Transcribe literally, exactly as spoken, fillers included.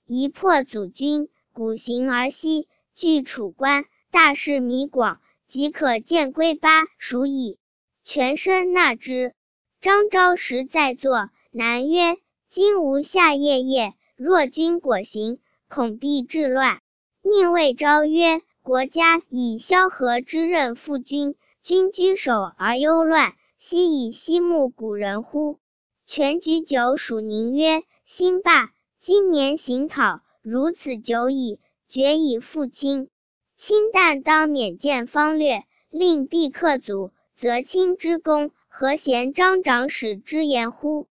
一破祖军，鼓行而西，据楚关，大势弥广，即可见归巴蜀矣。全身纳之。张昭时在座，南曰：今无夏夜夜，若君果行，恐必致乱。宁谓昭曰：国家以萧何之任负君，君居守而忧乱，奚以西慕古人乎？全举酒属宁曰：兴罢，今年行讨，如此久矣，决以复亲。卿但当免见方略，令必克祖，则卿之功，何嫌张长史之言乎？